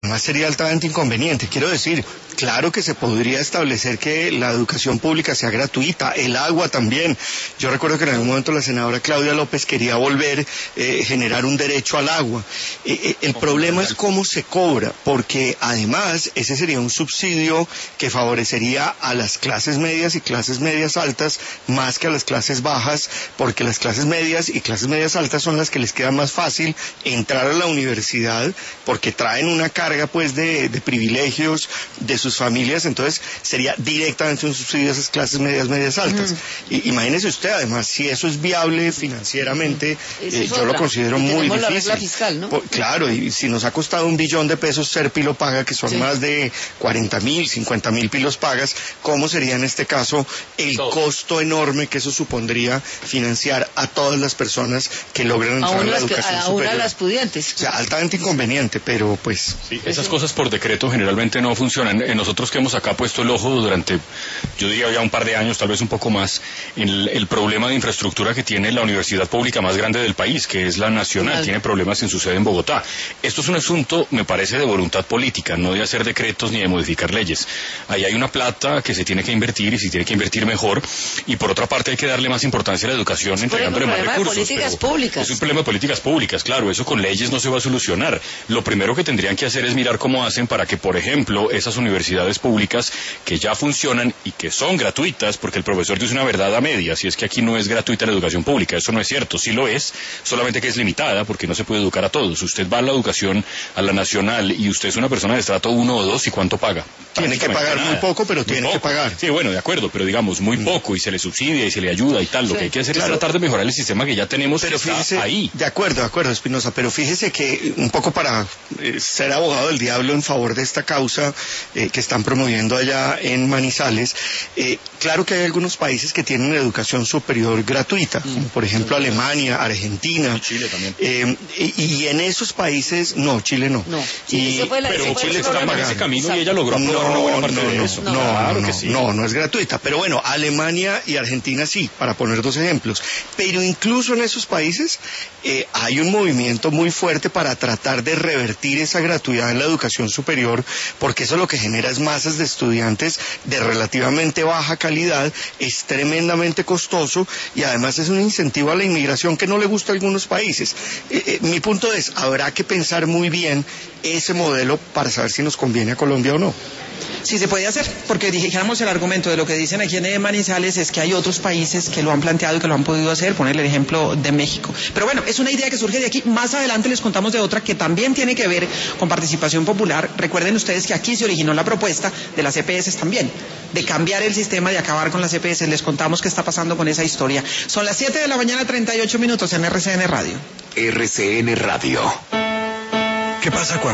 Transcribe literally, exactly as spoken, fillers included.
además sería altamente inconveniente. Quiero decir, claro que se podría establecer que la educación pública sea gratuita, el agua también. Yo recuerdo que en algún momento la senadora Claudia López quería volver, eh, generar un derecho al agua. Eh, eh, el problema es cómo se cobra, porque además ese sería un subsidio que favorecería a las clases medias y clases medias altas más que a las clases bajas, porque las clases medias y clases medias altas son las que les queda más fácil entrar a la universidad, porque traen una carga pues de, de privilegios de sus familias, entonces sería directamente un subsidio a esas clases medias, medias altas. Mm. Y, imagínese usted, además, si eso es viable financieramente, eh, yo lo considero y muy difícil. La regla fiscal, ¿no? Por, claro, y si nos ha costado un billón de pesos ser Pilo Paga, que son sí. más de cuarenta mil, cincuenta mil pilos pagas, ¿cómo sería en este caso el Todo. costo enorme que eso supondría financiar a todas las personas que logran entrar en la educación a, a superior? Una de las pudientes. O sea, altamente inconveniente, pero pues... Sí, esas cosas por decreto generalmente no funcionan. En nosotros que hemos acá puesto el ojo durante, yo diría ya un par de años, tal vez un poco más, en el, el problema de infraestructura que tiene la universidad pública más grande del país, que es la Nacional, Claro. tiene problemas en su sede en Bogotá. Esto es un asunto, me parece, de voluntad política, no de hacer decretos ni de modificar leyes. Ahí hay una plata que se tiene que invertir y se tiene que invertir mejor, y por otra parte hay que darle más importancia a la educación, es entregándole más recursos. De políticas públicas. Es un problema de políticas públicas, claro, eso con leyes no se va a solucionar. Lo primero que tendrían que hacer es mirar cómo hacen para que, por ejemplo, esas universidades públicas que ya funcionan y que son gratuitas, porque el profesor dice una verdad a medias, y es que aquí no es gratuita la educación pública, eso no es cierto, sí lo es, solamente que es limitada, porque no se puede educar a todos. Usted va a la educación, a la Nacional, y usted es una persona de estrato uno o dos, ¿y cuánto paga? Tiene que pagar nada. Muy poco, pero muy tiene poco. que pagar. Sí, bueno, de acuerdo, pero digamos, muy mm. poco, y se le subsidia y se le ayuda y tal. Sí. Lo que hay que hacer claro. es tratar de mejorar el sistema que ya tenemos, pero que fíjese, está ahí. De acuerdo, de acuerdo, Espinosa, pero fíjese que un poco para eh, ser abogado del diablo en favor de esta causa eh, que están promoviendo allá en Manizales, eh, claro que hay algunos países que tienen educación superior gratuita, mm. como por ejemplo sí. Alemania, Argentina. Y Chile también. Eh, y, y en esos países, no, Chile no. No, Chile y, fue la, pero Chile está en ese camino Exacto. y ella logró aprobar no, una buena parte no, de no, eso. No, no, claro no, que sí. no, no es gratuita, pero bueno, Alemania y Argentina sí, para poner dos ejemplos. Pero incluso en esos países eh, hay un movimiento muy fuerte para tratar de revertir esa gratuidad en la educación superior, porque eso lo que genera es masas de estudiantes de relativamente baja calidad, es tremendamente costoso y además es un incentivo a la inmigración que no le gusta a algunos países. Eh, eh, mi punto es, habrá que pensar muy bien ese modelo para saber si nos conviene a Colombia o no. Sí, se puede hacer, porque dijéramos el argumento de lo que dicen aquí en Manizales es que hay otros países que lo han planteado y que lo han podido hacer, ponerle el ejemplo de México. Pero bueno, es una idea que surge de aquí. Más adelante les contamos de otra que también tiene que ver con participación popular. Recuerden ustedes que aquí se originó la propuesta de las E P S también, de cambiar el sistema, de acabar con las E P S. Les contamos qué está pasando con esa historia. Son las siete de la mañana, treinta y ocho minutos en R C N Radio. R C N Radio. ¿Qué pasa cuando